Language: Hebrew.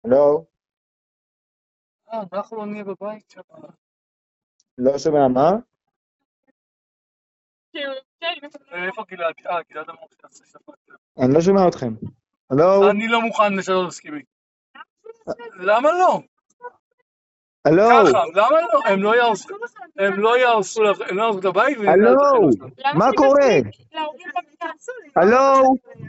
לא, אנחנו לא נהיה בבית שם. לא שומע מה? איפה גלעד? גלעד אמור שתעשה שפט. אני לא שומע אתכם. הלו? אני לא מוכן לשנות הסכימי. למה לא? הלו? ככה, למה לא? הם לא יהרסו לך, הם לא יהרסו את הבית ונבנה את הלו? החדר שלנו. מה קורה? הלו?